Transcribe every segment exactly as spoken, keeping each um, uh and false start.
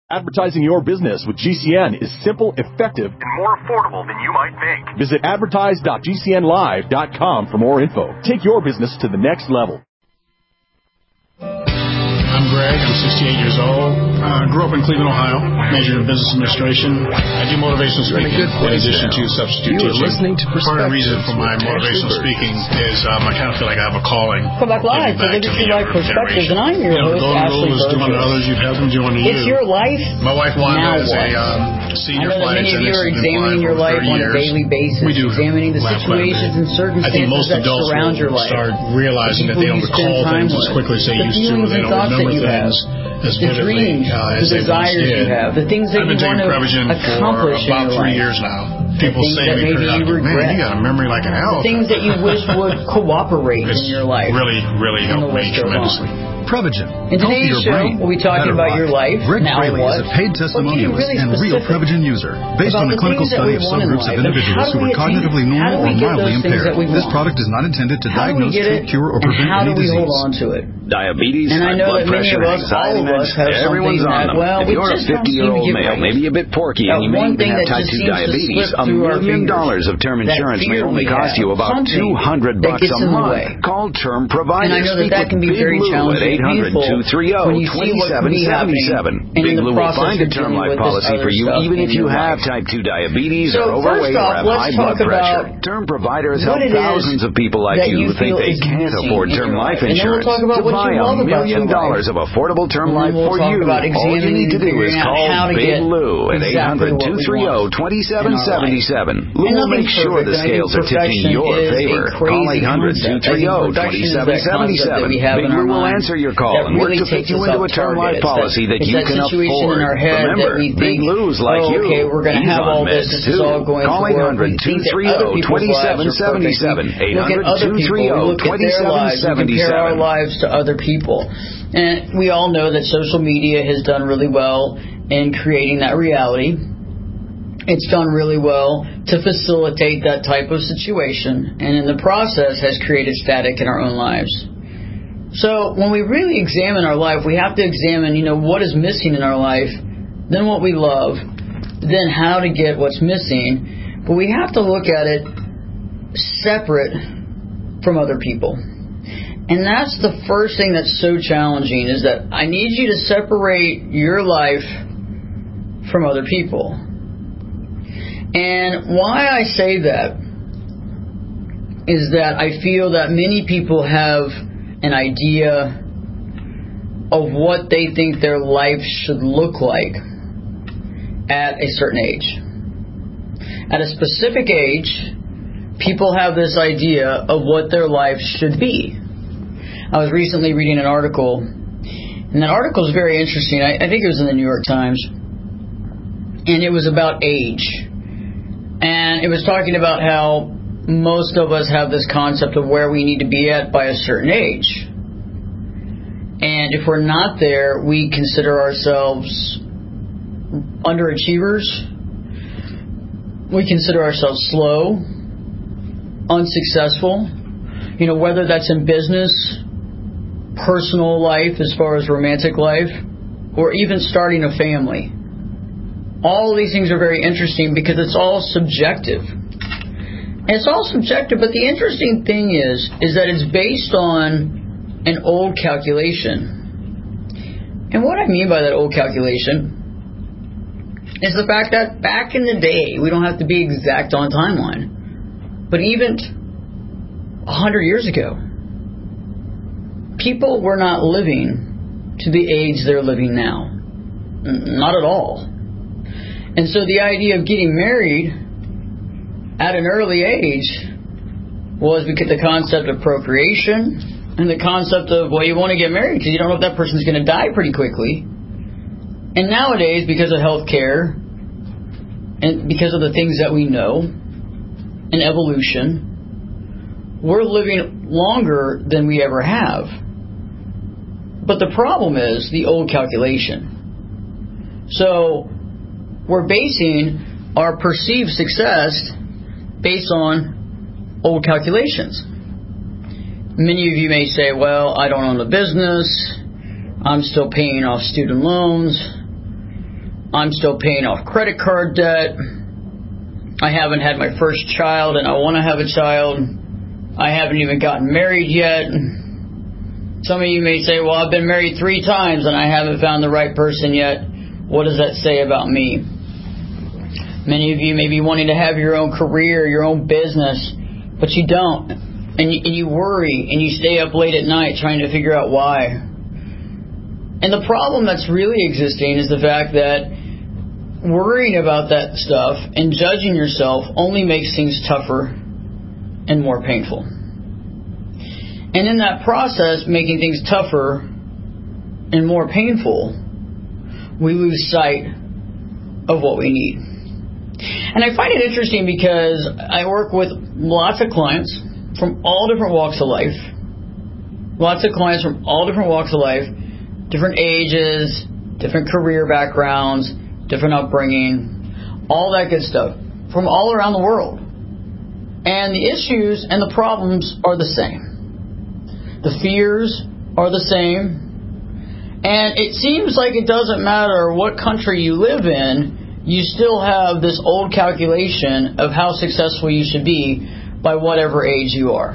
Advertising your business with G C N is simple, effective, and more affordable than you might think. Visit advertise dot g c n live dot com for more info. Take your business to the next level. I'm Greg. I'm sixty-eight years old. I uh, grew up in Cleveland, Ohio. Majored in business administration. I do motivational speaking in addition to substitute you teaching. Listening to Part of the reason for my motivational speaking is um, I kind of feel like I have a calling. Come back live for Liberty Life Perspectives, and I'm your you know, host, Golden Ashley Rule is doing to others, you've had them doing to you. It's your life. My wife Wanda is a um, senior I know that flight many of you attendant. are examining your life on a daily basis, we do examining the situations and circumstances that surround your life. Start realizing that they don't recall things as quickly as they used to, or they don't remember things as the vividly dreams, uh, as the they once desires did. you have, the things that I've been you want taking to Prevagen accomplish for about in your three life. years now. People things say that to me, maybe you regret. man, you got a memory like an elf. The things that you wish would cooperate it's in your life. Really, really helped me tremendously. Prevagen. In today's show, brain, we'll be talking about your life. Rick now Fraley what? is a paid testimonialist really and real Prevagen user. Based on a clinical study of subgroups of individuals who were cognitively normal or mildly impaired, this product is not intended to diagnose, treat, cure, or prevent any disease. How do we hold on to it? Diabetes, and I know blood that many pressure, of us, anxiety all of us, have everyone's on them. Well, if you're a fifty-year-old male, right. maybe a bit porky, now, and you may even have that type two diabetes, a million dollars of term insurance may only cost you about two hundred bucks a month. Call Term Provider. And I know that that can be very challenging at eight hundred, two three zero, two seven seven seven. Big Lou will find a term life policy for you, even if you have type two diabetes or overweight or have high blood pressure. Term Provider has helped thousands of people like you who think they can't afford term life insurance to buy a million dollars of affordable term life for you. All you need to do is call Big Lou at eight hundred, two three zero, two seven seven seven. Lou will make sure the scales are tipped in your favor. Call eight hundred, two three zero, two seven seven seven. Big Lou will answer your call and work to fit you into a term life policy that you can afford. Remember, Big Lou's like you. He's on meds too. Call eight hundred, two three zero, two seven seven seven. eight hundred, two three zero, two seven seven seven. Compare our lives to other people. And we all know that social media has done really well in creating that reality. It's done really well to facilitate that type of situation, and in the process has created static in our own lives. So when we really examine our life, we have to examine, you know, what is missing in our life, then what we love, then how to get what's missing. But we have to look at it separate from other people. And that's the first thing that's so challenging, is that I need you to separate your life from other people. And why I say that is that I feel that many people have an idea of what they think their life should look like at a certain age. At a specific age, people have this idea of what their life should be. I was recently reading an article, and that article is very interesting. I, I think it was in the New York Times, and it was about age. And it was talking about how most of us have this concept of where we need to be at by a certain age. And if we're not there, we consider ourselves underachievers. We consider ourselves slow, unsuccessful. You know, whether that's in business, personal life, as far as romantic life, or even starting a family. All of these things are very interesting because it's all subjective. And it's all subjective, but the interesting thing is, is that it's based on an old calculation. And what I mean by that old calculation is the fact that back in the day, we don't have to be exact on timeline, but even a hundred years ago, people were not living to the age they're living now. Not at all. And so the idea of getting married at an early age was because the concept of procreation and the concept of, well, you want to get married because you don't know if that person's going to die pretty quickly. And nowadays, because of healthcare and because of the things that we know and evolution, we're living longer than we ever have. But the problem is the old calculation. So we're basing our perceived success based on old calculations. Many of you may say, well, I don't own a business. I'm still paying off student loans. I'm still paying off credit card debt. I haven't had my first child and I want to have a child. I haven't even gotten married yet. Some of you may say, well, I've been married three times and I haven't found the right person yet. What does that say about me? Many of you may be wanting to have your own career, your own business, but you don't. And you, and you worry and you stay up late at night trying to figure out why. And the problem that's really existing is the fact that worrying about that stuff and judging yourself only makes things tougher and more painful. And in that process, making things tougher and more painful, we lose sight of what we need. And I find it interesting because I work with lots of clients from all different walks of life. Lots of clients from all different walks of life, different ages, different career backgrounds, different upbringing, all that good stuff, from all around the world. And the issues and the problems are the same. The fears are the same. And it seems like it doesn't matter what country you live in, you still have this old calculation of how successful you should be by whatever age you are.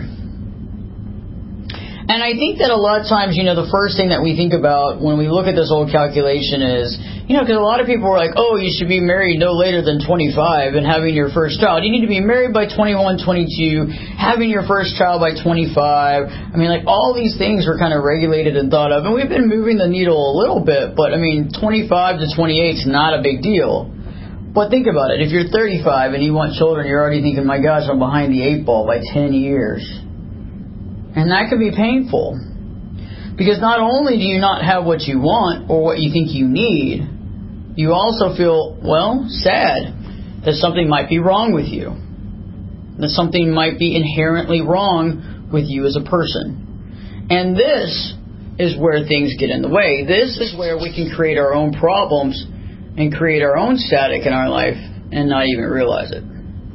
And I think that a lot of times, you know, the first thing that we think about when we look at this old calculation is, you know, because a lot of people are like, oh, you should be married no later than twenty-five and having your first child. You need to be married by twenty-one, twenty-two, having your first child by twenty-five. I mean, like, all these things were kind of regulated and thought of. And we've been moving the needle a little bit, but, I mean, twenty-five to twenty-eight is not a big deal. But think about it. If you're thirty-five and you want children, you're already thinking, my gosh, I'm behind the eight ball by ten years. And that can be painful. Because not only do you not have what you want or what you think you need, you also feel, well, sad that something might be wrong with you. That something might be inherently wrong with you as a person. And this is where things get in the way. This is where we can create our own problems and create our own static in our life and not even realize it.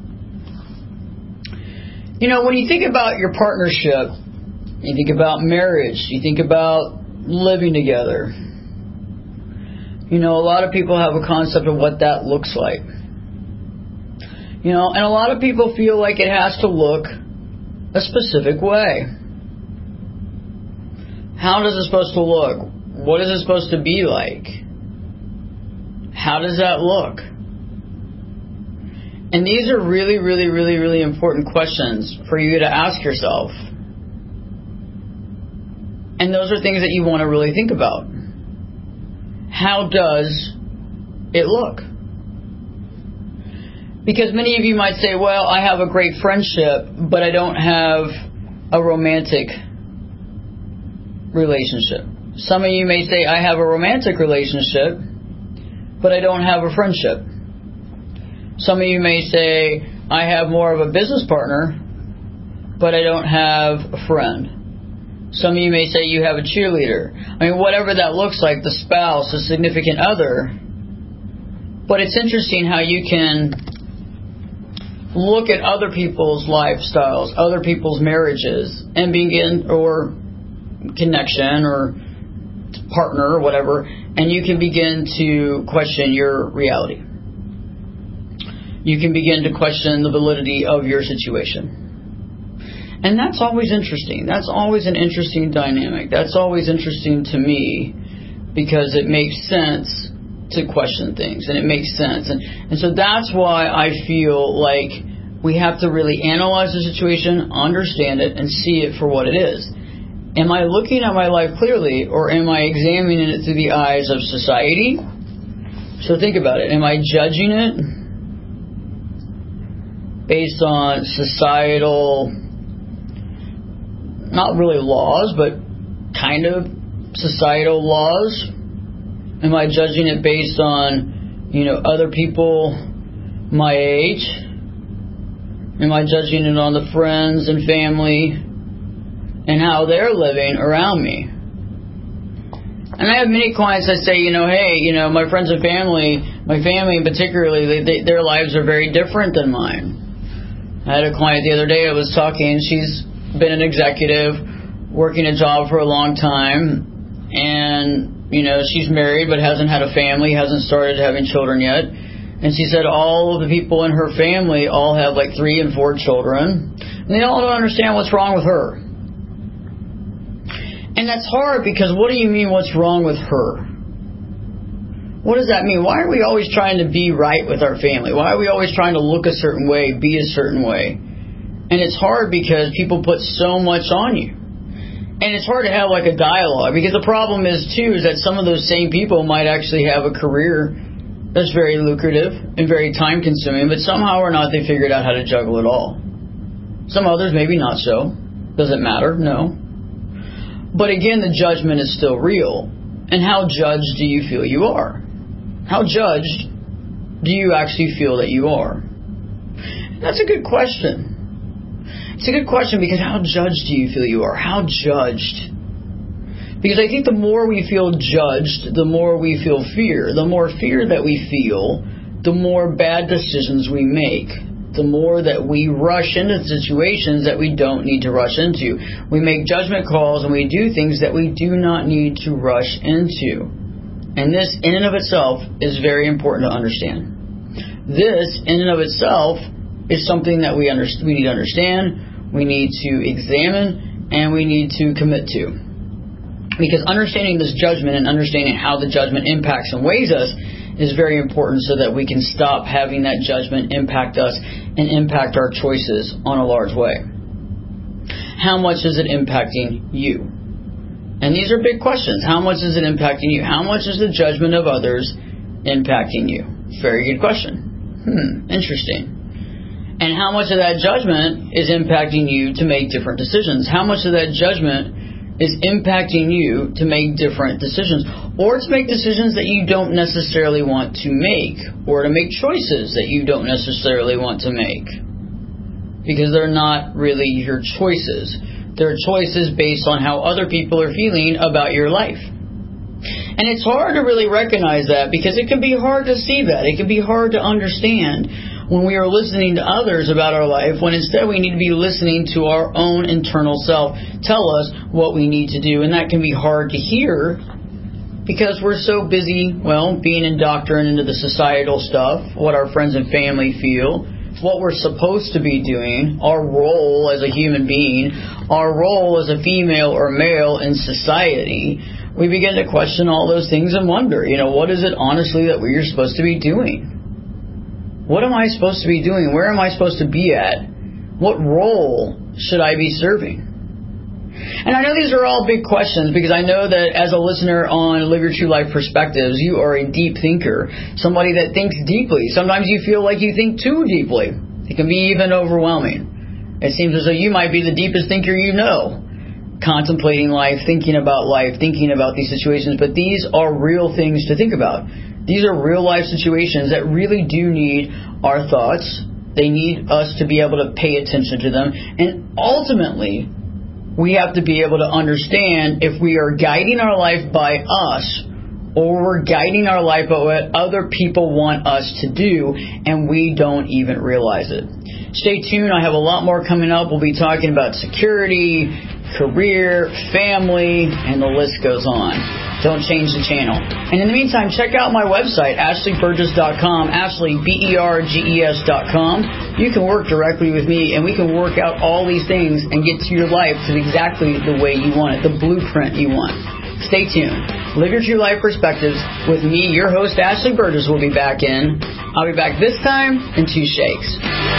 You know, when you think about your partnership, you think about marriage, you think about living together. You know, a lot of people have a concept of what that looks like. You know, and a lot of people feel like it has to look a specific way. How is it supposed to look? What is it supposed to be like? How does that look? And these are really, really, really, really important questions for you to ask yourself. And those are things that you want to really think about. How does it look? Because many of you might say, well, I have a great friendship, but I don't have a romantic relationship. Some of you may say, I have a romantic relationship, but I don't have a friendship. Some of you may say, I have more of a business partner, but I don't have a friend. Some of you may say you have a cheerleader. I mean, whatever that looks like, the spouse, the significant other. But it's interesting how you can look at other people's lifestyles, other people's marriages, and begin, or connection, or partner, or whatever, and you can begin to question your reality. You can begin to question the validity of your situation. And that's always interesting. That's always an interesting dynamic. That's always interesting to me because it makes sense to question things, and it makes sense. And, and so that's why I feel like we have to really analyze the situation, understand it, and see it for what it is. Am I looking at my life clearly, or am I examining it through the eyes of society? So think about it. Am I judging it based on societal, not really laws, but kind of societal laws? Am I judging it based on, you know, other people my age? Am I judging it on the friends and family and how they're living around me? And I have many clients that say, you know, hey, you know, my friends and family, my family particularly, they, they, their lives are very different than mine. I had a client the other day I was talking, she's been an executive, working a job for a long time, and You know, she's married but hasn't had a family, hasn't started having children yet. And she said all of the people in her family all have like three and four children. And they all don't understand what's wrong with her. And that's hard because what do you mean what's wrong with her? What does that mean? Why are we always trying to be right with our family? Why are we always trying to look a certain way, be a certain way? And it's hard because people put so much on you. And it's hard to have like a dialogue because the problem is too is that some of those same people might actually have a career that's very lucrative and very time consuming, but somehow or not they figured out how to juggle it all. Some others maybe not so. Doesn't matter, no. But again, the judgment is still real. And how judged do you feel you are? How judged do you actually feel that you are? That's a good question. It's a good question because how judged do you feel you are? How judged? Because I think the more we feel judged, the more we feel fear. The more fear that we feel, the more bad decisions we make. The more that we rush into situations that we don't need to rush into. We make judgment calls and we do things that we do not need to rush into. And this in and of itself is very important to understand. This in and of itself is something that we, under, we need to understand, we need to examine, and we need to commit to. Because understanding this judgment and understanding how the judgment impacts and weighs us is very important so that we can stop having that judgment impact us and impact our choices on a large way. How much is it impacting you? And these are big questions. How much is it impacting you? How much is the judgment of others impacting you? Very good question. Hmm, interesting. And how much of that judgment is impacting you to make different decisions? How much of that judgment is impacting you to make different decisions? Or to make decisions that you don't necessarily want to make? Or to make choices that you don't necessarily want to make? Because they're not really your choices. They're choices based on how other people are feeling about your life. And it's hard to really recognize that because it can be hard to see that. It can be hard to understand when we are listening to others about our life, when instead we need to be listening to our own internal self tell us what we need to do. And that can be hard to hear because we're so busy, well, being indoctrinated into the societal stuff, what our friends and family feel, what we're supposed to be doing, our role as a human being, our role as a female or male in society. We begin to question all those things and wonder, you know, what is it honestly that we're supposed to be doing? What am I supposed to be doing? Where am I supposed to be at? What role should I be serving? And I know these are all big questions because I know that as a listener on Live Your True Life Perspectives, you are a deep thinker, somebody that thinks deeply. Sometimes you feel like you think too deeply. It can be even overwhelming. It seems as though you might be the deepest thinker you know, contemplating life, thinking about life, thinking about these situations. But these are real things to think about. These are real life situations that really do need our thoughts. They need us to be able to pay attention to them. And ultimately, we have to be able to understand if we are guiding our life by us or we're guiding our life by what other people want us to do and we don't even realize it. Stay tuned. I have a lot more coming up. We'll be talking about security, career, family, and the list goes on. Don't change the channel. And in the meantime, check out my website, Ashley Burgess dot com, Ashley, B E R G E S dot com. You can work directly with me, and we can work out all these things and get to your life to exactly the way you want it, the blueprint you want. Stay tuned. Live Your True Life Perspectives with me, your host, Ashley Burgess, will be back in. I'll be back this time in two shakes.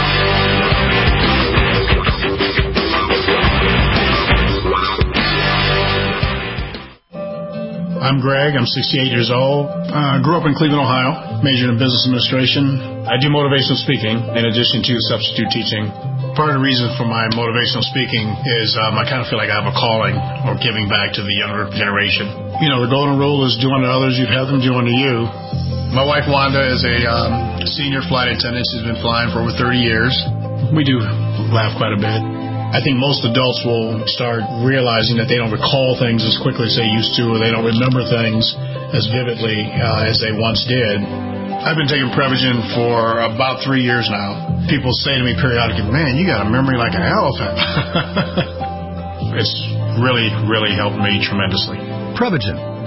I'm Greg. I'm sixty-eight years old. I uh, grew up in Cleveland, Ohio. Majored in business administration. I do motivational speaking in addition to substitute teaching. Part of the reason for my motivational speaking is um, I kind of feel like I have a calling or giving back to the younger generation. You know, the golden rule is do unto others, you'd have them do unto you. My wife Wanda is a um, senior flight attendant. She's been flying for over thirty years. We do laugh quite a bit. I think most adults will start realizing that they don't recall things as quickly as they used to, or they don't remember things as vividly uh, as they once did. I've been taking Prevagen for about three years now. People say to me periodically, man, you got a memory like an elephant. It's really, really helped me tremendously. Prevagen,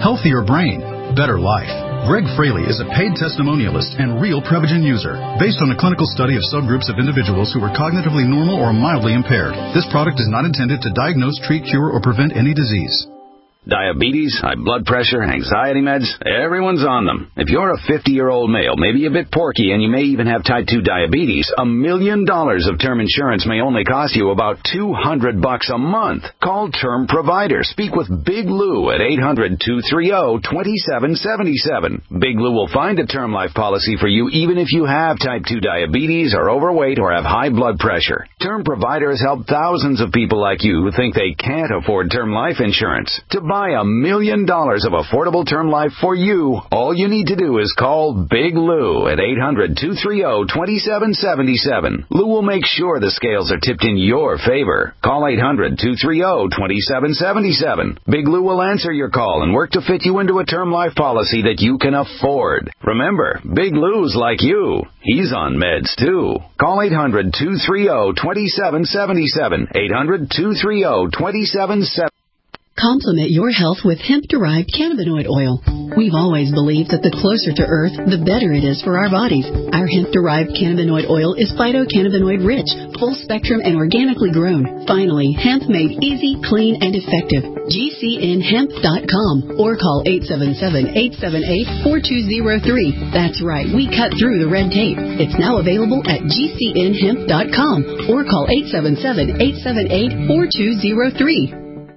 healthier brain, better life. Greg Fraley is a paid testimonialist and real Prevagen user. Based on a clinical study of subgroups of individuals who were cognitively normal or mildly impaired, this product is not intended to diagnose, treat, cure, or prevent any disease. Diabetes, high blood pressure, anxiety meds, everyone's on them. If you're a fifty-year-old male, maybe a bit porky, and you may even have type two diabetes, a million dollars of term insurance may only cost you about two hundred bucks a month. Call Term Provider. Speak with Big Lou at eight hundred, two three zero, two seven seven seven. Big Lou will find a term life policy for you even if you have type two diabetes, are overweight, or have high blood pressure. Term Provider has helped thousands of people like you who think they can't afford term life insurance. To buy a million dollars of affordable term life for you, all you need to do is call Big Lou at eight hundred, two three zero, two seven seven seven. Lou will make sure the scales are tipped in your favor. Call eight hundred, two three zero, two seven seven seven. Big Lou will answer your call and work to fit you into a term life policy that you can afford. Remember, Big Lou's like you. He's on meds too. Call eight hundred, two three zero, two seven seven seven. eight hundred, two three zero, two seven seven seven. Complement your health with hemp-derived cannabinoid oil. We've always believed that the closer to Earth, the better it is for our bodies. Our hemp-derived cannabinoid oil is phytocannabinoid-rich, full-spectrum, and organically grown. Finally, hemp made easy, clean, and effective. G C N hemp dot com or call eight seven seven, eight seven eight, four two zero three. That's right, we cut through the red tape. It's now available at G C N hemp dot com or call eight seven seven, eight seven eight, four two zero three.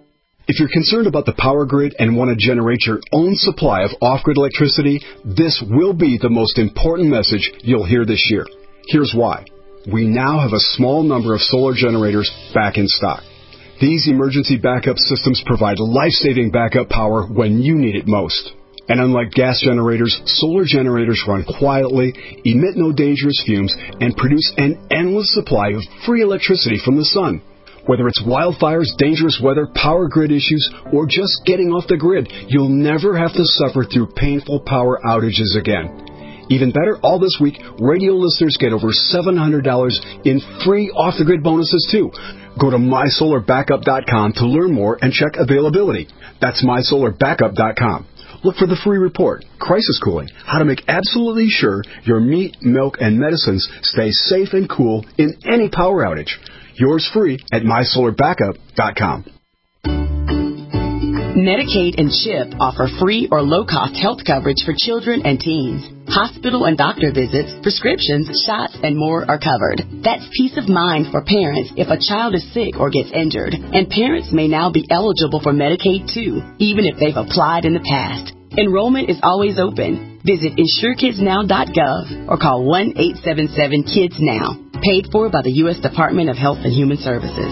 If you're concerned about the power grid and want to generate your own supply of off-grid electricity, this will be the most important message you'll hear this year. Here's why. We now have a small number of solar generators back in stock. These emergency backup systems provide life-saving backup power when you need it most. And unlike gas generators, solar generators run quietly, emit no dangerous fumes, and produce an endless supply of free electricity from the sun. Whether it's wildfires, dangerous weather, power grid issues, or just getting off the grid, you'll never have to suffer through painful power outages again. Even better, all this week, radio listeners get over seven hundred dollars in free off-the-grid bonuses, too. Go to my solar backup dot com to learn more and check availability. That's my solar backup dot com. Look for the free report, Crisis Cooling, how to make absolutely sure your meat, milk, and medicines stay safe and cool in any power outage. Yours free at my solar backup dot com. Medicaid and CHIP offer free or low-cost health coverage for children and teens. Hospital and doctor visits, prescriptions, shots, and more are covered. That's peace of mind for parents if a child is sick or gets injured. And parents may now be eligible for Medicaid, too, even if they've applied in the past. Enrollment is always open. Visit insure kids now dot gov or call one eight seven seven kids now. Paid for by the U S Department of Health and Human Services.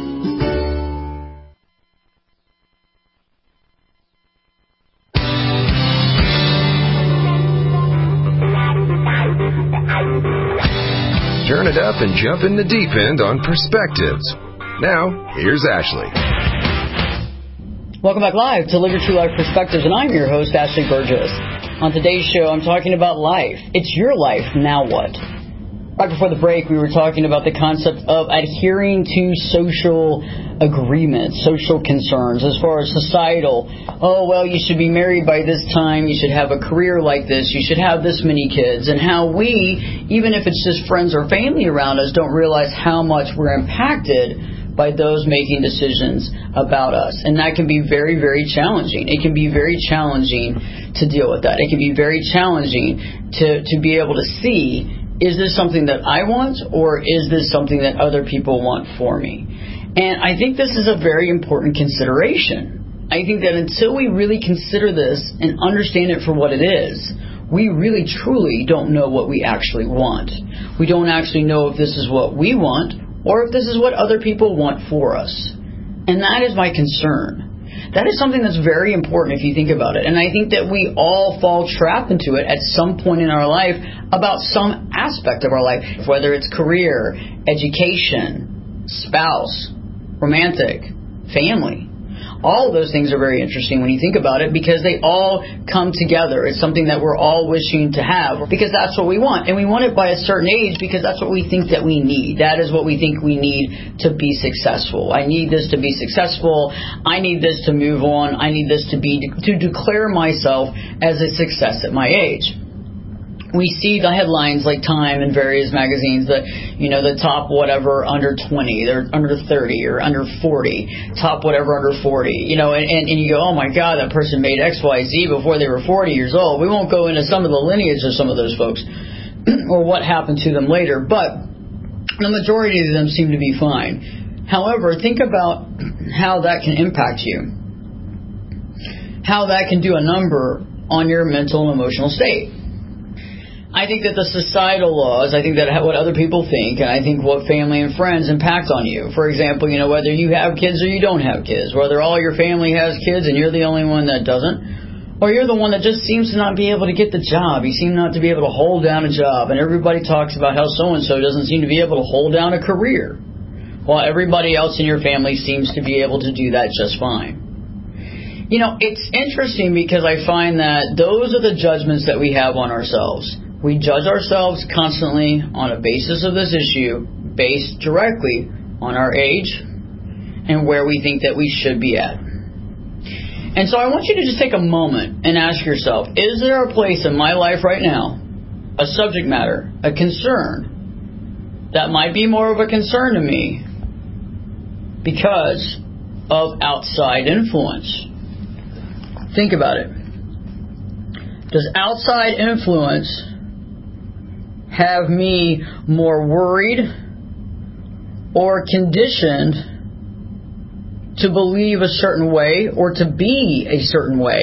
Turn it up and jump in the deep end on Perspectives. Now, here's Ashley. Welcome back live to Live Your True Life Perspectives, and I'm your host, Ashley Burgess. On today's show, I'm talking about life. It's your life, now what? Right before the break, we were talking about the concept of adhering to social agreements, social concerns, as far as societal. Oh, well, you should be married by this time. You should have a career like this. You should have this many kids. And how we, even if it's just friends or family around us, don't realize how much we're impacted by those making decisions about us. And that can be very, very challenging. It can be very challenging to deal with that. It can be very challenging to, to be able to see, is this something that I want, or is this something that other people want for me? And I think this is a very important consideration. I think that until we really consider this and understand it for what it is, we really truly don't know what we actually want. We don't actually know if this is what we want or if this is what other people want for us. And that is my concern. That is something that's very important if you think about it. And I think that we all fall trapped into it at some point in our life about some aspect of our life, whether it's career, education, spouse, romantic, family. All of those things are very interesting when you think about it because they all come together. It's something that we're all wishing to have because that's what we want. And we want it by a certain age because that's what we think that we need. That is what we think we need to be successful. I need this to be successful. I need this to move on. I need this to be to declare myself as a success at my age. We see the headlines like Time and various magazines that, you know, the top whatever under twenty, they're under thirty or under forty, top whatever under forty, you know, and, and, and you go, oh my God, that person made X Y Z before they were forty years old. We won't go into some of the lineage of some of those folks or what happened to them later, but the majority of them seem to be fine. However, think about how that can impact you, how that can do a number on your mental and emotional state. I think that the societal laws, I think that what other people think, and I think what family and friends impact on you. For example, you know, whether you have kids or you don't have kids, whether all your family has kids and you're the only one that doesn't, or you're the one that just seems to not be able to get the job. You seem not to be able to hold down a job, and everybody talks about how so-and-so doesn't seem to be able to hold down a career, while everybody else in your family seems to be able to do that just fine. You know, it's interesting because I find that those are the judgments that we have on ourselves. We judge ourselves constantly on a basis of this issue based directly on our age and where we think that we should be at. And so I want you to just take a moment and ask yourself, is there a place in my life right now, a subject matter, a concern, that might be more of a concern to me because of outside influence? Think about it. Does outside influence have me more worried or conditioned to believe a certain way or to be a certain way?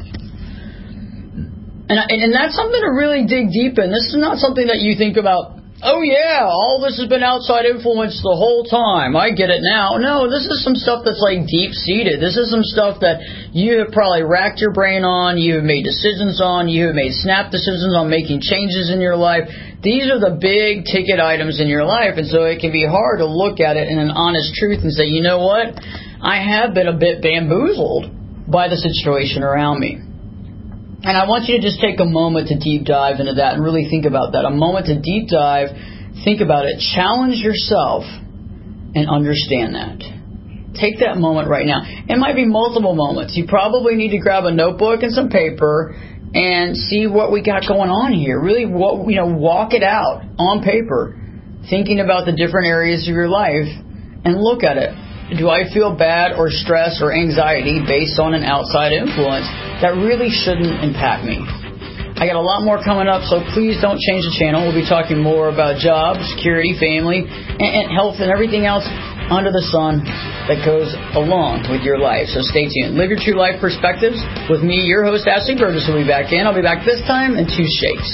And, and that's something to really dig deep in. This is not something that you think about, oh yeah, all this has been outside influence the whole time. I get it now. No, this is some stuff that's like deep-seated. This is some stuff that you have probably racked your brain on, you have made decisions on, you have made snap decisions on making changes in your life. These are the big ticket items in your life, and so it can be hard to look at it in an honest truth and say, you know what? I have been a bit bamboozled by the situation around me. And I want you to just take a moment to deep dive into that and really think about that. A moment to deep dive, think about it, challenge yourself, and understand that. Take that moment right now. It might be multiple moments. You probably need to grab a notebook and some paper and see what we got going on here. Really, what, you know, walk it out on paper, thinking about the different areas of your life, and look at it. Do I feel bad or stress or anxiety based on an outside influence that really shouldn't impact me? I got a lot more coming up, so please don't change the channel. We'll be talking more about jobs, security, family, and, and health, and everything else under the sun that goes along with your life. So stay tuned. Live your true life perspectives with me, your host, Ashley Burgess, will be back in. I'll be back this time in two shakes.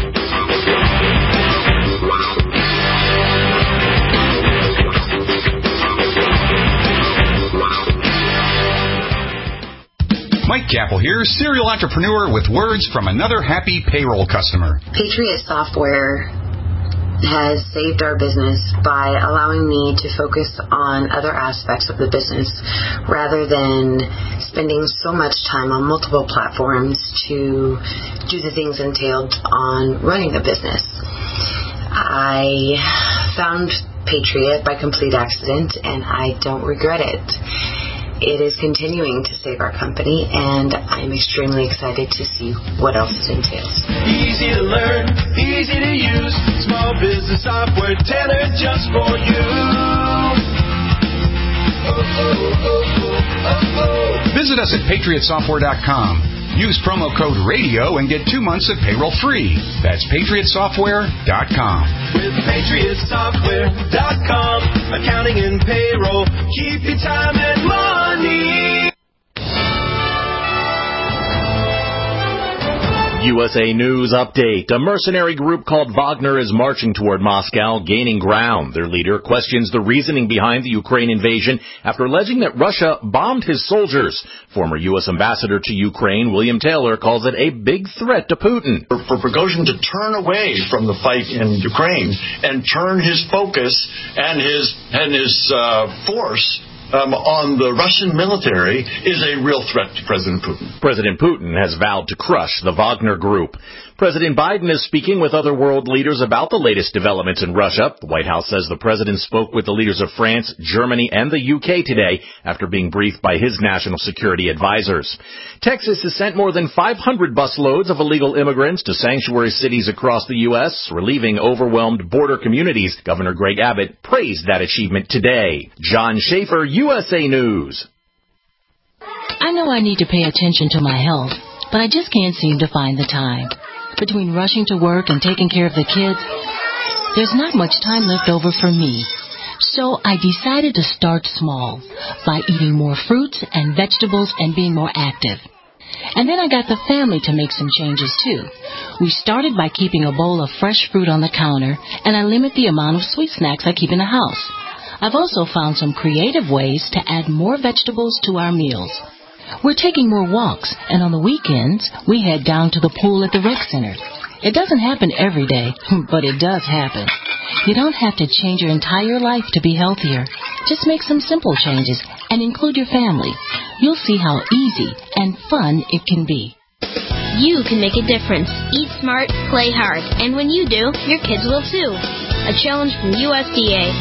Mike Capel here, serial entrepreneur with words from another happy payroll customer. Patriot Software has saved our business by allowing me to focus on other aspects of the business rather than spending so much time on multiple platforms to do the things entailed on running a business. I found Patriot by complete accident, and I don't regret it. It is continuing to save our company, and I'm extremely excited to see what else it entails. Easy to learn, easy to use, small business software tailored just for you. Oh, oh, oh, oh, oh, oh. Visit us at patriot software dot com. Use promo code RADIO and get two months of payroll free. That's patriot software dot com. With patriot software dot com, accounting and payroll, keep your time and money. U S A News Update. A mercenary group called Wagner is marching toward Moscow, gaining ground. Their leader questions the reasoning behind the Ukraine invasion after alleging that Russia bombed his soldiers. Former U S Ambassador to Ukraine, William Taylor, calls it a big threat to Putin. For, for Prigozhin to turn away from the fight in Ukraine and turn his focus and his, and his uh, force um, on the Russian military is a real threat to President Putin. President Putin has vowed to crush the Wagner Group. President Biden is speaking with other world leaders about the latest developments in Russia. The White House says the president spoke with the leaders of France, Germany, and the U K today after being briefed by his national security advisors. Texas has sent more than five hundred busloads of illegal immigrants to sanctuary cities across the U S, relieving overwhelmed border communities. Governor Greg Abbott praised that achievement today. John Schaefer, U S A News. I know I need to pay attention to my health, but I just can't seem to find the time. Between rushing to work and taking care of the kids, there's not much time left over for me. So I decided to start small by eating more fruits and vegetables and being more active. And then I got the family to make some changes too. We started by keeping a bowl of fresh fruit on the counter, and I limit the amount of sweet snacks I keep in the house. I've also found some creative ways to add more vegetables to our meals. We're taking more walks, and on the weekends, we head down to the pool at the rec center. It doesn't happen every day, but it does happen. You don't have to change your entire life to be healthier. Just make some simple changes and include your family. You'll see how easy and fun it can be. You can make a difference. Eat smart, play hard. And when you do, your kids will too. A challenge from U S D A.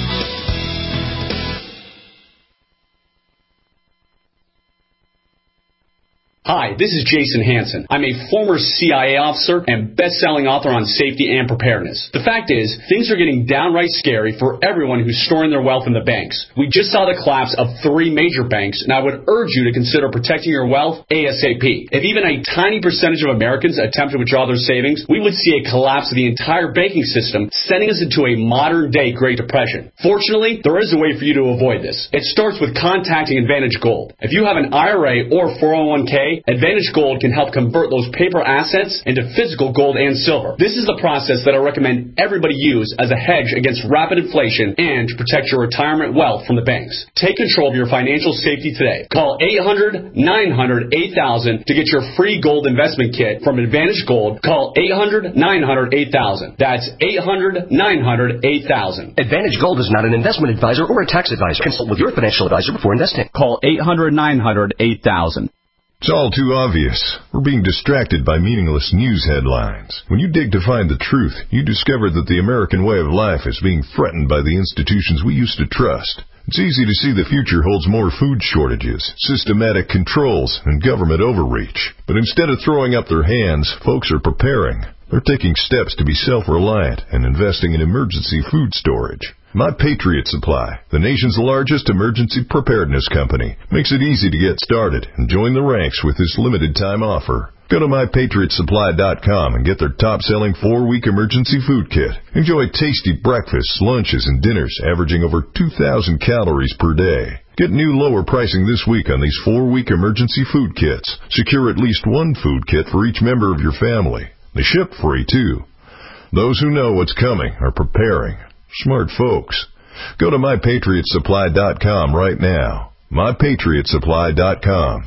Hi, this is Jason Hansen. I'm a former C I A officer and best-selling author on safety and preparedness. The fact is, things are getting downright scary for everyone who's storing their wealth in the banks. We just saw the collapse of three major banks, and I would urge you to consider protecting your wealth ASAP. If even a tiny percentage of Americans attempt to withdraw their savings, we would see a collapse of the entire banking system, sending us into a modern-day Great Depression. Fortunately, there is a way for you to avoid this. It starts with contacting Advantage Gold. If you have an I R A or four oh one k, Advantage Gold can help convert those paper assets into physical gold and silver. This is the process that I recommend everybody use as a hedge against rapid inflation and to protect your retirement wealth from the banks. Take control of your financial safety today. Call eight hundred, nine hundred, eight thousand to get your free gold investment kit from Advantage Gold. Call eight hundred, nine hundred, eight thousand. That's eight hundred, nine hundred, eight thousand. Advantage Gold is not an investment advisor or a tax advisor. Consult with your financial advisor before investing. Call eight hundred, nine hundred, eight thousand. It's all too obvious. We're being distracted by meaningless news headlines. When you dig to find the truth, you discover that the American way of life is being threatened by the institutions we used to trust. It's easy to see the future holds more food shortages, systematic controls, and government overreach. But instead of throwing up their hands, folks are preparing. They're taking steps to be self-reliant and investing in emergency food storage. My Patriot Supply, the nation's largest emergency preparedness company, makes it easy to get started and join the ranks with this limited-time offer. Go to my patriot supply dot com and get their top-selling four-week emergency food kit. Enjoy tasty breakfasts, lunches, and dinners averaging over two thousand calories per day. Get new lower pricing this week on these four-week emergency food kits. Secure at least one food kit for each member of your family. They ship free, too. Those who know what's coming are preparing. Smart folks. Go to my patriot supply dot com right now. my patriot supply dot com.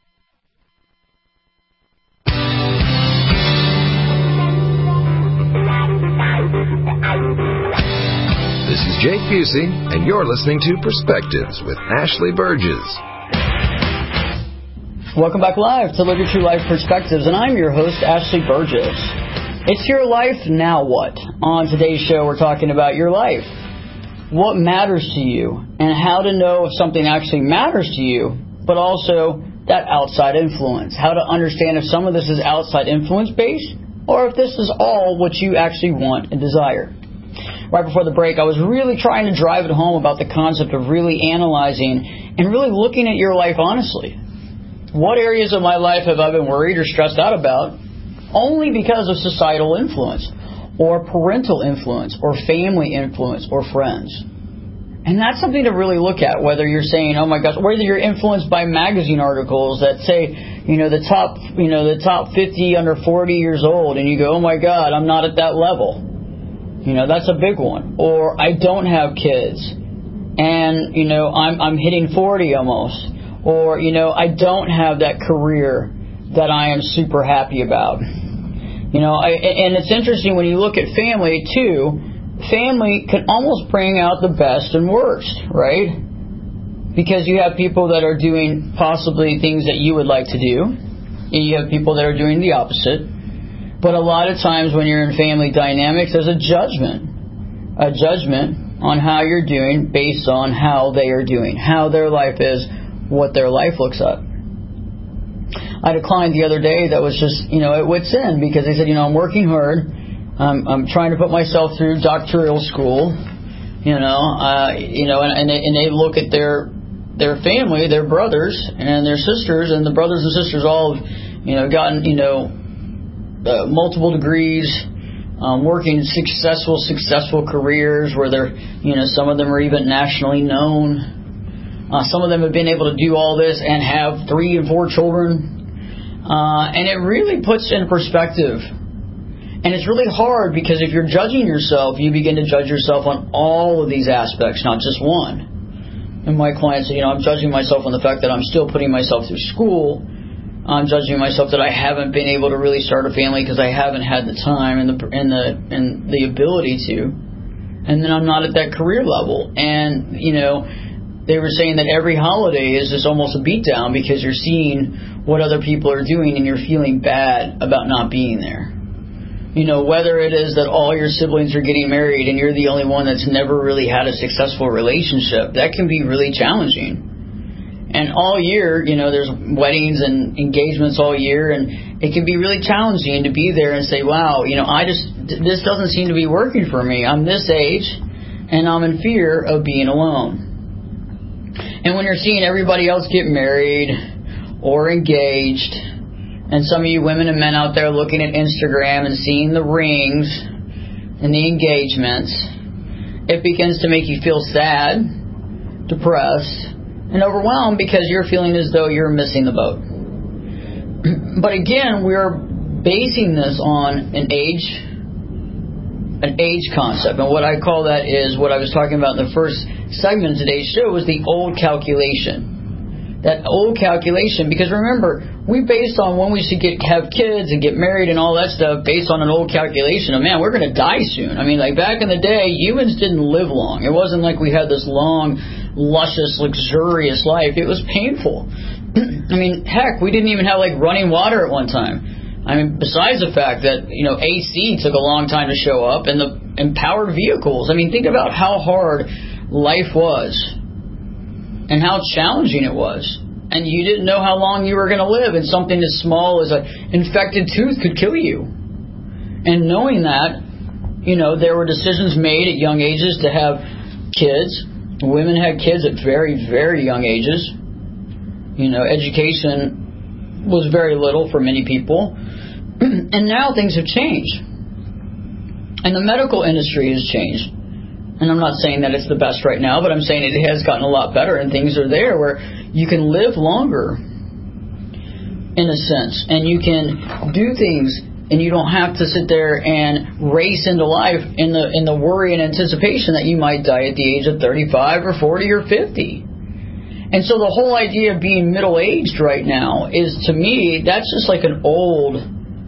This is Jake Busey, and you're listening to Perspectives with Ashley Burgess. Welcome back live to Live Your True Life Perspectives, and I'm your host, Ashley Burgess. It's your life, now what? On today's show, we're talking about your life. What matters to you, and how to know if something actually matters to you, but also that outside influence. How to understand if some of this is outside influence based, or if this is all what you actually want and desire. Right before the break, I was really trying to drive it home about the concept of really analyzing and really looking at your life honestly. What areas of my life have I been worried or stressed out about only because of societal influence, or parental influence, or family influence, or friends? And that's something to really look at, whether you're saying, oh my gosh, whether you're influenced by magazine articles that say, you know, the top, you know, the top fifty under forty years old, and you go, oh my God, I'm not at that level. You know, that's a big one. Or I don't have kids, and, you know, I'm I'm hitting forty almost. Or, you know, I don't have that career that I am super happy about. You know, I, and it's interesting when you look at family, too. Family can almost bring out the best and worst, right? Because you have people that are doing possibly things that you would like to do, and you have people that are doing the opposite. But a lot of times when you're in family dynamics, there's a judgment, a judgment on how you're doing based on how they are doing, how their life is, what their life looks like. I had a client the other day that was just, you know, at wit's end because they said, you know, I'm working hard. I'm, I'm trying to put myself through doctoral school, you know, uh, you know, and, and, they, and they look at their their family, their brothers and their sisters, and the brothers and sisters all have, you know, gotten, you know, uh, multiple degrees, um, working successful, successful careers where they're, you know, some of them are even nationally known. Uh, some of them have been able to do all this and have three and four children. Uh, and it really puts in perspective. And it's really hard because if you're judging yourself, you begin to judge yourself on all of these aspects, not just one. And my client said, you know, I'm judging myself on the fact that I'm still putting myself through school. I'm judging myself that I haven't been able to really start a family because I haven't had the time and the and the and the ability to. And then I'm not at that career level. And, you know, they were saying that every holiday is just almost a beatdown because you're seeing what other people are doing and you're feeling bad about not being there. You know, whether it is that all your siblings are getting married and you're the only one that's never really had a successful relationship, that can be really challenging. And all year, you know, there's weddings and engagements all year, and it can be really challenging to be there and say, wow, you know, I just, this doesn't seem to be working for me. I'm this age and I'm in fear of being alone. And when you're seeing everybody else get married or engaged, and some of you women and men out there looking at Instagram and seeing the rings and the engagements, it begins to make you feel sad, depressed, and overwhelmed because you're feeling as though you're missing the boat. But again, we're basing this on an age, an age concept. And what I call that is what I was talking about in the first segment of today's show was the old calculation. That old calculation, because remember, we based on when we should get have kids and get married and all that stuff based on an old calculation of, man, we're going to die soon. I mean, like back in the day, humans didn't live long. It wasn't like we had this long, luscious, luxurious life. It was painful. I mean, heck, we didn't even have like running water at one time. I mean, besides the fact that, you know, A C took a long time to show up and the empowered vehicles. I mean, think about how hard life was. And how challenging it was. And you didn't know how long you were going to live. And something as small as an infected tooth could kill you. And knowing that, you know, there were decisions made at young ages to have kids. Women had kids at very, very young ages. You know, education was very little for many people. And now things have changed. And the medical industry has changed. And I'm not saying that it's the best right now, but I'm saying it has gotten a lot better and things are there where you can live longer in a sense. And you can do things and you don't have to sit there and race into life in the in the worry and anticipation that you might die at the age of thirty-five or forty or fifty. And so the whole idea of being middle-aged right now is, to me, that's just like an old,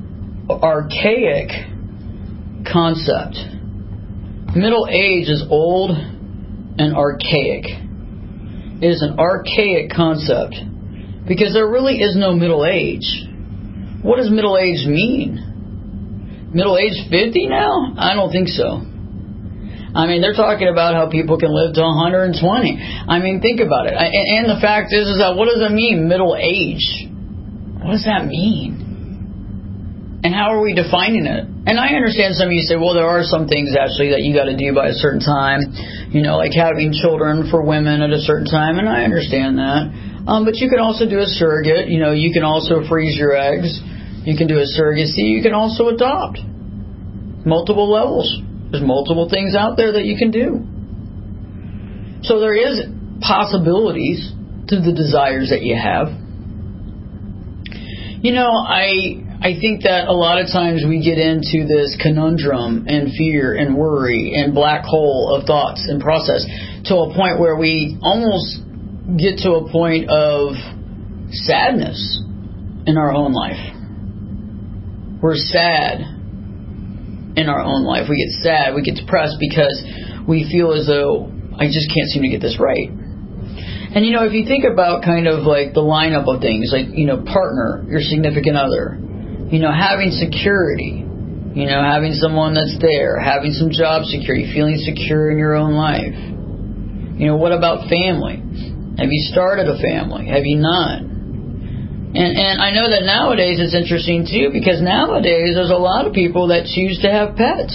archaic concept. Middle age is old and archaic. It is an archaic concept because there really is no middle age. What does middle age mean? Middle age fifty now? I don't think so. I mean, they're talking about how people can live to one hundred twenty. I mean, think about it. And, and the fact is, is that what does that mean, middle age? What does that mean? And how are we defining it? And I understand some of you say, well, there are some things actually that you got to do by a certain time, you know, like having children for women at a certain time, and I understand that. Um, but you can also do a surrogate. You know, you can also freeze your eggs. You can do a surrogacy. You can also adopt. Multiple levels. There's multiple things out there that you can do. So there is possibilities to the desires that you have. You know, I I think that a lot of times we get into this conundrum and fear and worry and black hole of thoughts and process to a point where we almost get to a point of sadness in our own life. We're sad in our own life. We get sad, we get depressed because we feel as though I just can't seem to get this right. And, you know, if you think about kind of like the lineup of things, like, you know, partner, your significant other, you know, having security, you know, having someone that's there, having some job security, feeling secure in your own life. You know, what about family? Have you started a family? Have you not? And, and I know that nowadays it's interesting, too, because nowadays there's a lot of people that choose to have pets.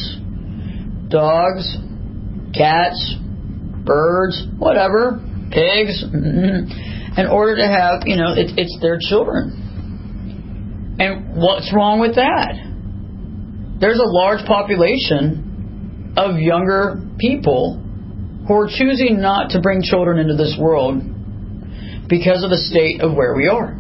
Dogs, cats, birds, whatever. Pigs, in order to have, you know, it, it's their children. And what's wrong with that? There's a large population of younger people who are choosing not to bring children into this world because of the state of where we are.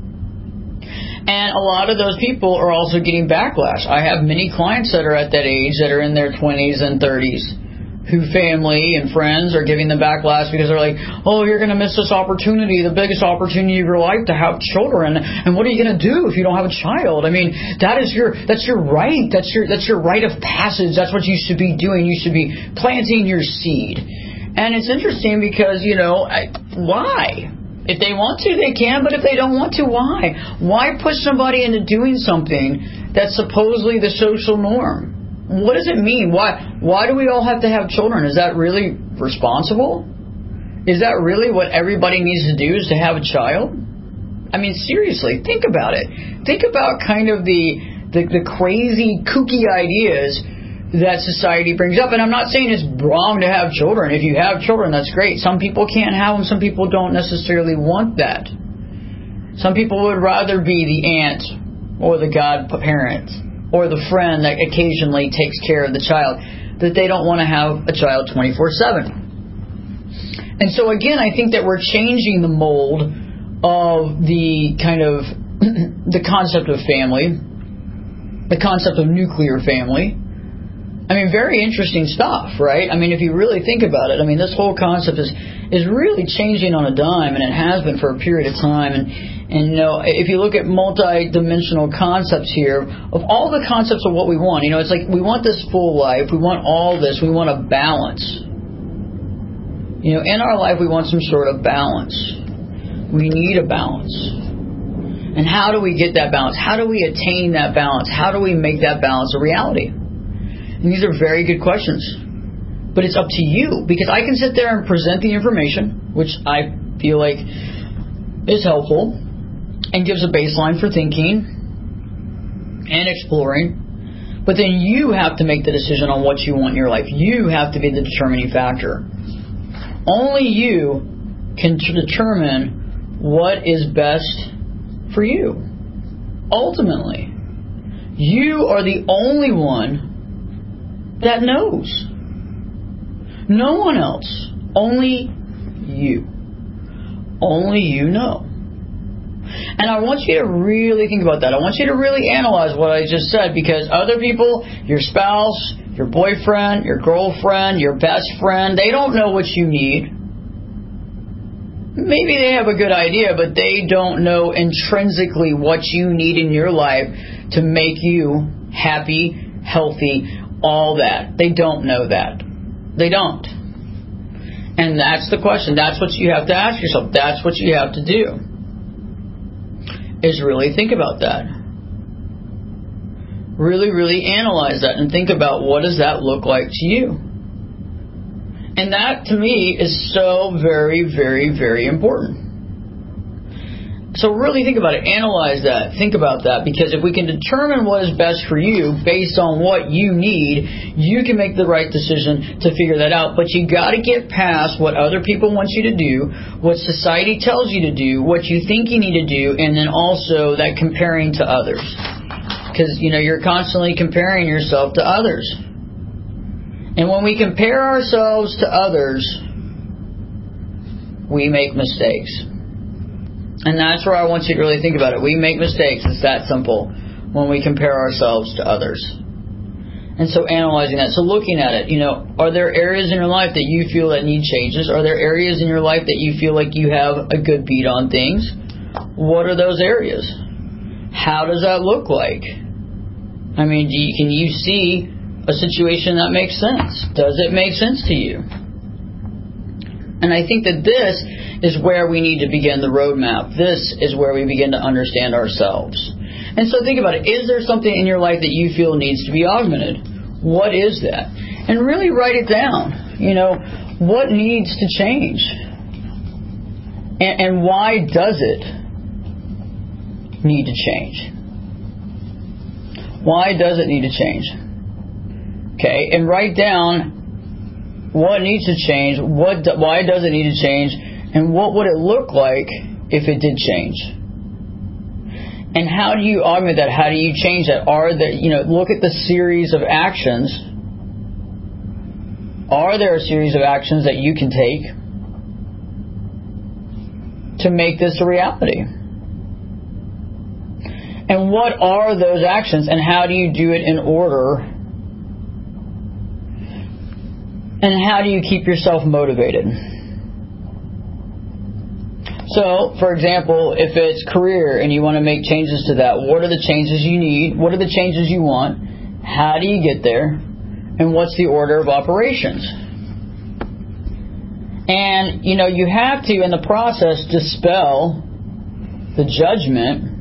And a lot of those people are also getting backlash. I have many clients that are at that age that are in their twenties and thirties. Who family and friends are giving them backlash because they're like, oh, you're going to miss this opportunity, the biggest opportunity of your life to have children. And what are you going to do if you don't have a child? I mean, that is your, that's your right. That's your, that's your rite of passage. That's what you should be doing. You should be planting your seed. And it's interesting because, you know, I, why? If they want to, they can, but if they don't want to, why? Why push somebody into doing something that's supposedly the social norm? What does it mean? Why why do we all have to have children? Is that really responsible? Is that really what everybody needs to do, is to have a child? I mean, seriously, think about it. Think about kind of the, the, the crazy, kooky ideas that society brings up. And I'm not saying it's wrong to have children. If you have children, that's great. Some people can't have them. Some people don't necessarily want that. Some people would rather be the aunt or the godparent or the friend that occasionally takes care of the child, that they don't want to have a child twenty-four seven. And so again, I think that we're changing the mold of the kind of the concept of family, the concept of nuclear family. I mean, very interesting stuff, right? I mean, if you really think about it, I mean, this whole concept is is really changing on a dime, and it has been for a period of time. And, and you know, if you look at multi-dimensional concepts here, of all the concepts of what we want, you know, it's like we want this full life, we want all this, we want a balance. You know, in our life, we want some sort of balance. We need a balance. And how do we get that balance? How do we attain that balance? How do we make that balance a reality? And these are very good questions. But it's up to you, because I can sit there and present the information, which I feel like is helpful and gives a baseline for thinking and exploring. But then you have to make the decision on what you want in your life. You have to be the determining factor. Only you can t- determine what is best for you. Ultimately, you are the only one that knows. No one else. Only you. Only you know. And I want you to really think about that. I want you to really analyze what I just said, because other people, your spouse, your boyfriend, your girlfriend, your best friend, they don't know what you need. Maybe they have a good idea, but they don't know intrinsically what you need in your life to make you happy, healthy, all that. They don't know that. They don't. And that's the question. That's what you have to ask yourself. That's what you have to do, is really think about that. Really, really analyze that and think about, what does that look like to you? And that, to me, is so very, very, very important. So really think about it. Analyze that. Think about that. Because if we can determine what is best for you based on what you need, you can make the right decision to figure that out. But you got to get past what other people want you to do, what society tells you to do, what you think you need to do, and then also that comparing to others. Because, you know, you're constantly comparing yourself to others. And when we compare ourselves to others, we make mistakes. And that's where I want you to really think about it. We make mistakes. It's that simple when we compare ourselves to others. And so analyzing that. So looking at it, you know, are there areas in your life that you feel that need changes? Are there areas in your life that you feel like you have a good beat on things? What are those areas? How does that look like? I mean, do you, can you see a situation that makes sense? Does it make sense to you? And I think that this is where we need to begin the roadmap. This is where we begin to understand ourselves. And so think about it. Is there something in your life that you feel needs to be augmented? What is that? And really write it down. You know, what needs to change? And, and why does it need to change? Why does it need to change? Okay, and write down what needs to change, what, why does it need to change, and what would it look like if it did change? And how do you augment that? How do you change that? Are there, you know, look at the series of actions. Are there a series of actions that you can take to make this a reality? And what are those actions, and how do you do it in order? And how do you keep yourself motivated? So, for example, if it's career and you want to make changes to that, what are the changes you need? What are the changes you want? How do you get there? And what's the order of operations? And, you know, you have to, in the process, dispel the judgment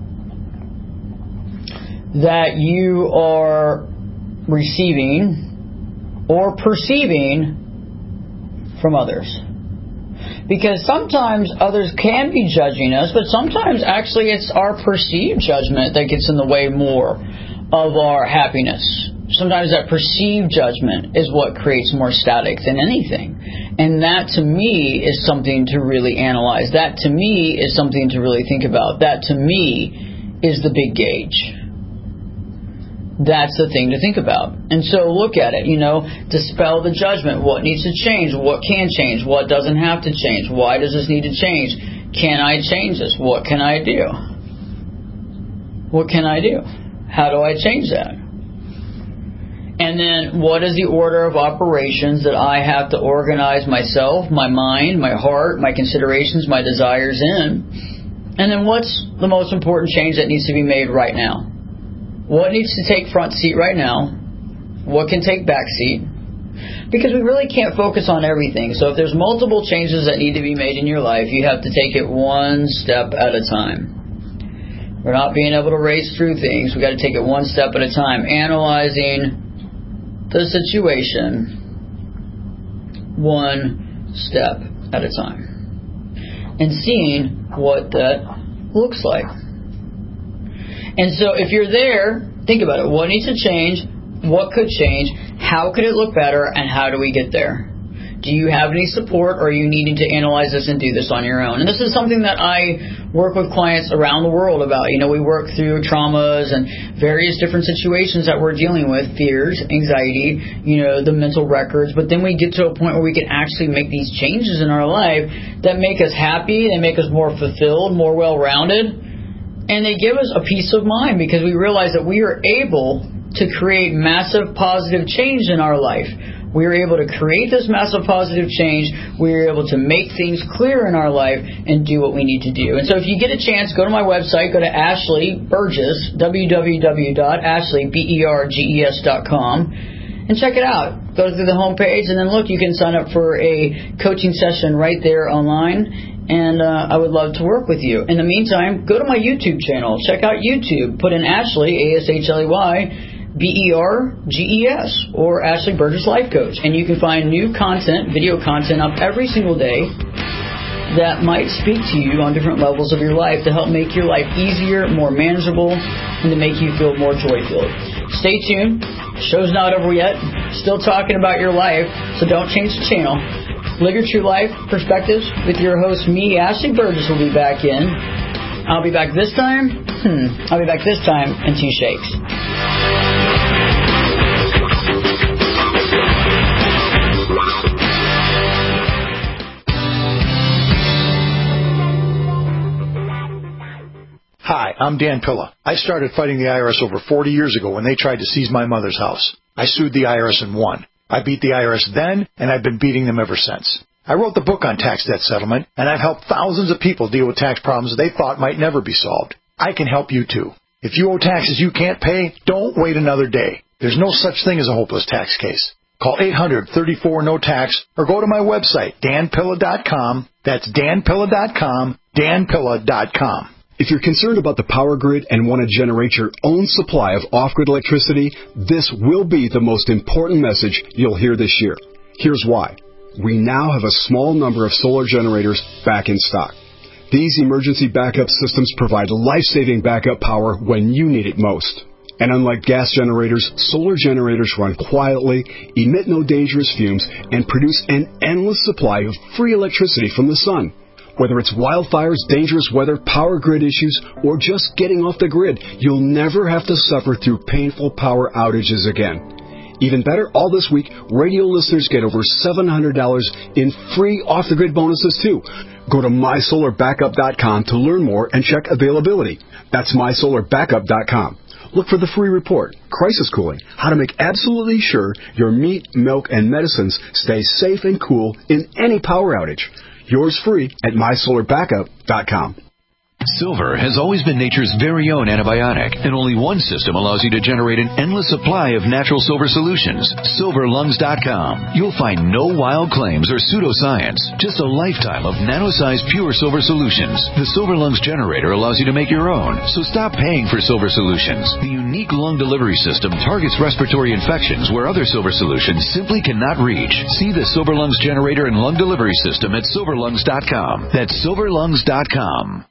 that you are receiving or perceiving from others. Because sometimes others can be judging us, but sometimes actually it's our perceived judgment that gets in the way more of our happiness. Sometimes that perceived judgment is what creates more static than anything. And that to me is something to really analyze. That to me is something to really think about. That to me is the big gauge. That's the thing to think about. And so look at it, you know, dispel the judgment. What needs to change? What can change? What doesn't have to change? Why does this need to change? Can I change this? What can I do? What can I do? How do I change that? And then what is the order of operations that I have to organize myself, my mind, my heart, my considerations, my desires in? And then what's the most important change that needs to be made right now? What needs to take front seat right now? What can take back seat? Because we really can't focus on everything. So if there's multiple changes that need to be made in your life, you have to take it one step at a time. We're not being able to race through things. We've got to take it one step at a time. Analyzing the situation one step at a time. And seeing what that looks like. And so if you're there, think about it. What needs to change? What could change? How could it look better? And how do we get there? Do you have any support, or are you needing to analyze this and do this on your own? And this is something that I work with clients around the world about. You know, we work through traumas and various different situations that we're dealing with, fears, anxiety, you know, the mental records. But then we get to a point where we can actually make these changes in our life that make us happy, they make us more fulfilled, more well-rounded. And they give us a peace of mind because we realize that we are able to create massive positive change in our life. We are able to create this massive positive change. We are able to make things clear in our life and do what we need to do. And so if you get a chance, go to my website, go to Ashley Burgess, w w w dot ashley burgess dot com, and check it out. Go through the homepage, and then look, you can sign up for a coaching session right there online. And uh, I would love to work with you. In the meantime, go to my YouTube channel. Check out YouTube. Put in Ashley, A S H L E Y, B E R G E S, or Ashley Burgess Life Coach. And you can find new content, video content up every single day that might speak to you on different levels of your life to help make your life easier, more manageable, and to make you feel more joy-filled. Stay tuned. Show's not over yet. Still talking about your life, so don't change the channel. Live Your True Life Perspectives with your host, me, Ashley Burgess, will be back in. I'll be back this time. Hmm. I'll be back this time in two shakes. Hi, I'm Dan Pilla. I started fighting the I R S over forty years ago when they tried to seize my mother's house. I sued the I R S and won. I beat the I R S then, and I've been beating them ever since. I wrote the book on tax debt settlement, and I've helped thousands of people deal with tax problems they thought might never be solved. I can help you too. If you owe taxes you can't pay, don't wait another day. There's no such thing as a hopeless tax case. Call eight hundred, thirty-four, no tax or go to my website, dan pilla dot com. That's dan pilla dot com, dan pilla dot com. If you're concerned about the power grid and want to generate your own supply of off-grid electricity, this will be the most important message you'll hear this year. Here's why. We now have a small number of solar generators back in stock. These emergency backup systems provide life-saving backup power when you need it most. And unlike gas generators, solar generators run quietly, emit no dangerous fumes, and produce an endless supply of free electricity from the sun. Whether it's wildfires, dangerous weather, power grid issues, or just getting off the grid, you'll never have to suffer through painful power outages again. Even better, all this week, radio listeners get over seven hundred dollars in free off-the-grid bonuses, too. Go to my solar backup dot com to learn more and check availability. That's my solar backup dot com. Look for the free report, Crisis Cooling, how to make absolutely sure your meat, milk, and medicines stay safe and cool in any power outage. Yours free at my solar backup dot com. Silver has always been nature's very own antibiotic, and only one system allows you to generate an endless supply of natural silver solutions. silver lungs dot com. You'll find no wild claims or pseudoscience, just a lifetime of nano-sized pure silver solutions. The Silver Lungs generator allows you to make your own, so stop paying for silver solutions. The unique lung delivery system targets respiratory infections where other silver solutions simply cannot reach. See the Silver Lungs generator and lung delivery system at silver lungs dot com. That's silver lungs dot com.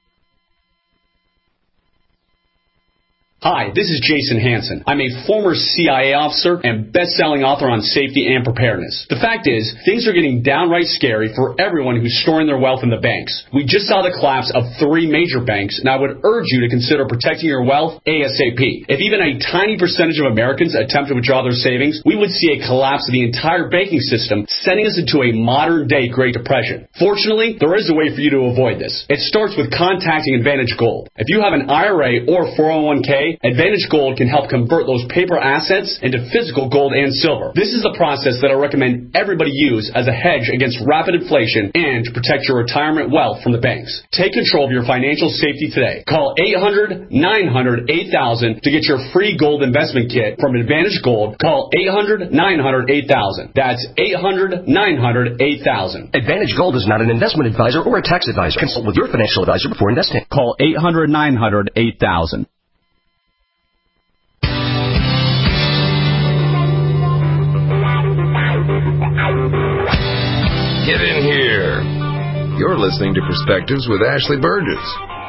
Hi, this is Jason Hansen. I'm a former C I A officer and best-selling author on safety and preparedness. The fact is, things are getting downright scary for everyone who's storing their wealth in the banks. We just saw the collapse of three major banks, and I would urge you to consider protecting your wealth ASAP. If even a tiny percentage of Americans attempt to withdraw their savings, we would see a collapse of the entire banking system, sending us into a modern-day Great Depression. Fortunately, there is a way for you to avoid this. It starts with contacting Advantage Gold. If you have an I R A or four oh one k, Advantage Gold can help convert those paper assets into physical gold and silver. This is the process that I recommend everybody use as a hedge against rapid inflation and to protect your retirement wealth from the banks. Take control of your financial safety today. Call eight hundred, nine hundred, eight thousand to get your free gold investment kit from Advantage Gold. Call eight hundred, nine hundred, eight thousand. That's eight hundred, nine hundred, eight thousand. Advantage Gold is not an investment advisor or a tax advisor. Consult with your financial advisor before investing. Call eight hundred, nine hundred, eight thousand. Get in here. You're listening to Perspectives with Ashley Burgess.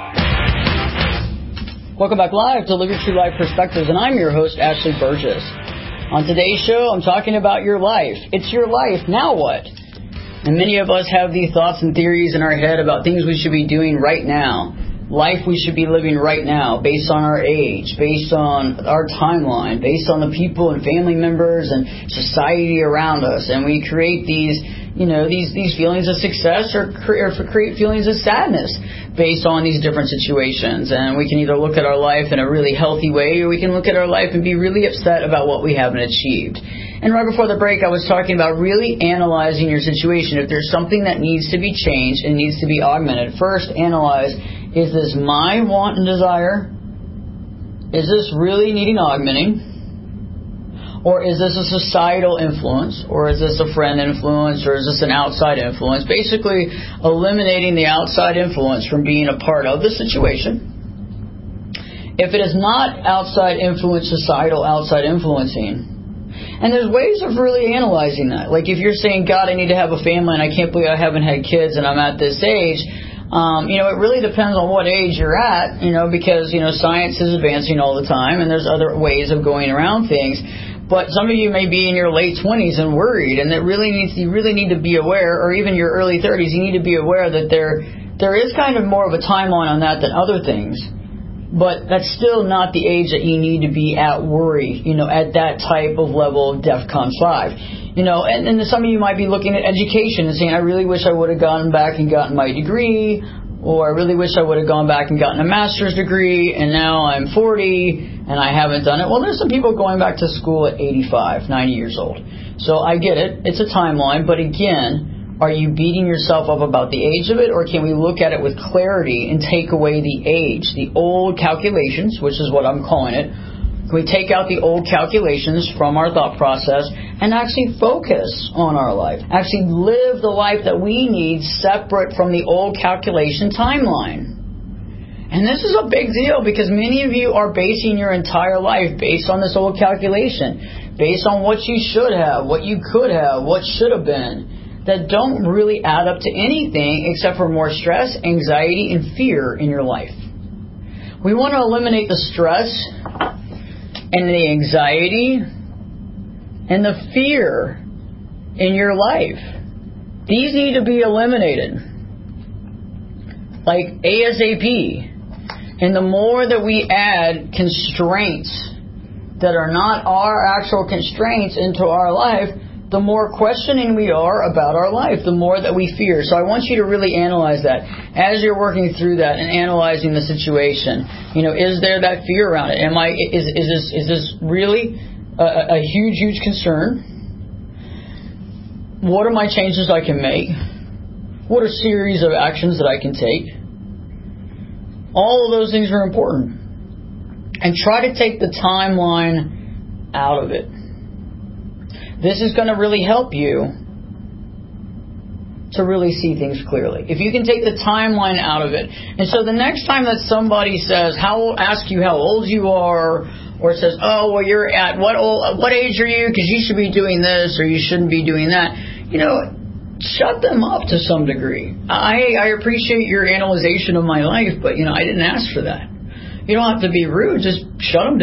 Welcome back live to Live Your True Life Perspectives, and I'm your host, Ashley Burgess. On today's show, I'm talking about your life. It's your life. Now what? And many of us have these thoughts and theories in our head about things we should be doing right now. Life we should be living right now based on our age, based on our timeline, based on the people and family members and society around us. And we create these, you know, these, these feelings of success or, cre- or create feelings of sadness based on these different situations. And we can either look at our life in a really healthy way, or we can look at our life and be really upset about what we haven't achieved. And right before the break, I was talking about really analyzing your situation. If there's something that needs to be changed and needs to be augmented, first analyze, is this my want and desire? Is this really needing augmenting? Or is this a societal influence? Or is this a friend influence? Or is this an outside influence? Basically, eliminating the outside influence from being a part of the situation. If it is not outside influence, societal outside influencing, and there's ways of really analyzing that. Like if you're saying, God, I need to have a family and I can't believe I haven't had kids and I'm at this age, Um, you know, it really depends on what age you're at, you know, because, you know, science is advancing all the time and there's other ways of going around things. But some of you may be in your late twenties and worried, and that really needs you really need to be aware, or even your early thirties, you need to be aware that there there is kind of more of a timeline on that than other things. But that's still not the age that you need to be at worry, you know, at that type of level of DEFCON five. You know, and, and some of you might be looking at education and saying, I really wish I would have gone back and gotten my degree, or I really wish I would have gone back and gotten a master's degree, and now I'm forty and I haven't done it. Well, there's some people going back to school at eighty-five, ninety years old. So I get it. It's a timeline. But again, are you beating yourself up about the age of it, or can we look at it with clarity and take away the age, the old calculations, which is what I'm calling it, Can we take out the old calculations from our thought process and actually focus on our life? Actually live the life that we need separate from the old calculation timeline. And this is a big deal because many of you are basing your entire life based on this old calculation, based on what you should have, what you could have, what should have been, that don't really add up to anything except for more stress, anxiety, and fear in your life. We want to eliminate the stress and the anxiety and the fear in your life. These need to be eliminated, like ASAP. And the more that we add constraints that are not our actual constraints into our life, the more questioning we are about our life, the more that we fear. So I want you to really analyze that as you're working through that and analyzing the situation. You know, is there that fear around it? Am I? Is is this is this really a, a huge, huge concern? What are my changes I can make? What are series of actions that I can take? All of those things are important. And try to take the timeline out of it. This is going to really help you to really see things clearly. If you can take the timeline out of it. And so the next time that somebody says, how ask you how old you are, or says, oh, well, you're at what old, what age are you? Because you should be doing this or you shouldn't be doing that. You know, shut them up to some degree. I I appreciate your analyzation of my life, but, you know, I didn't ask for that. You don't have to be rude. Just shut them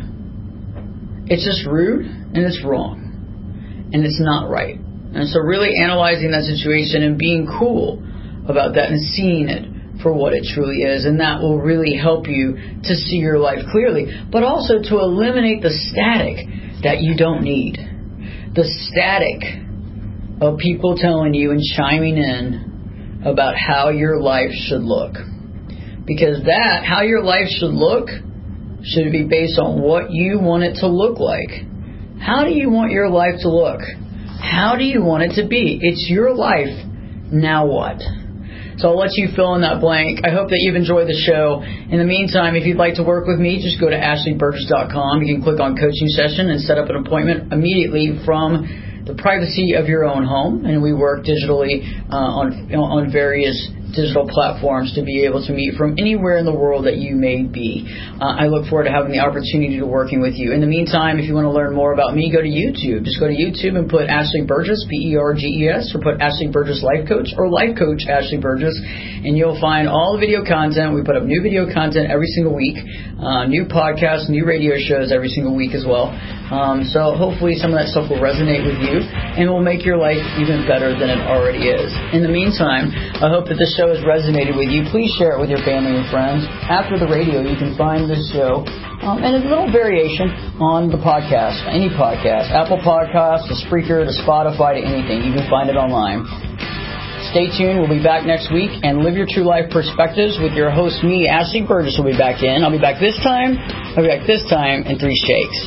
down. It's just rude and it's wrong. And it's not right. And so really analyzing that situation and being cool about that and seeing it for what it truly is. And that will really help you to see your life clearly. But also to eliminate the static that you don't need. The static of people telling you and chiming in about how your life should look. Because that, how your life should look, should be based on what you want it to look like. How do you want your life to look? How do you want it to be? It's your life. Now what? So I'll let you fill in that blank. I hope that you've enjoyed the show. In the meantime, if you'd like to work with me, just go to ashley burgess dot com. You can click on coaching session and set up an appointment immediately from the privacy of your own home. And we work digitally uh, on on various digital platforms to be able to meet from anywhere in the world that you may be. Uh, I look forward to having the opportunity to working with you. In the meantime, if you want to learn more about me, go to YouTube. Just go to YouTube and put Ashley Burgess, B E R G E S, or put Ashley Burgess Life Coach or Life Coach Ashley Burgess, and you'll find all the video content. We put up new video content every single week, uh, new podcasts, new radio shows every single week as well. Um, so hopefully some of that stuff will resonate with you and will make your life even better than it already is. In the meantime, I hope that this show has resonated with you. Please share it with your family and friends. After the radio, you can find this show um, and a little variation on the podcast, any podcast, Apple Podcasts, to Spreaker, to Spotify, to anything. You can find it online. Stay tuned. We'll be back next week and live your true life perspectives with your host, me, Ashley Burgess, will be back in. I'll be back this time. I'll be back this time in three shakes.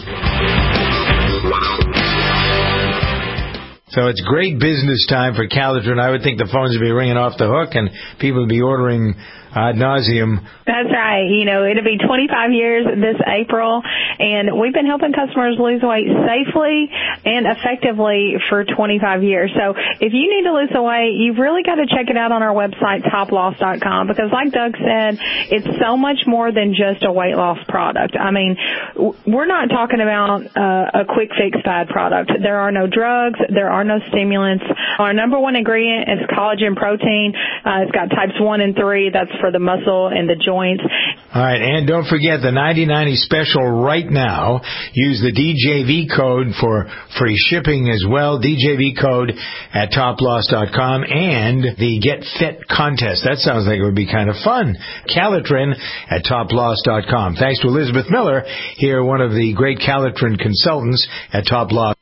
So it's great business time for Calitrin. I would think the phones would be ringing off the hook and people would be ordering ad nauseum. That's right. You know, it'll be twenty-five years this April, and we've been helping customers lose weight safely and effectively for twenty-five years. So if you need to lose the weight, you've really got to check it out on our website, top loss dot com, because like Doug said, it's so much more than just a weight loss product. I mean, we're not talking about uh, a quick fix fad product. There are no drugs. There are no stimulants. Our number one ingredient is collagen protein. Uh, it's got types one and three. That's for the muscle and the joints. All right, and don't forget the ninety ninety special right now. Use the D J V code for free shipping as well. D J V code at top loss dot com, and the Get Fit contest. That sounds like it would be kind of fun. Calitrin at top loss dot com. Thanks to Elizabeth Miller, here, one of the great Calitrin consultants at Top Loss.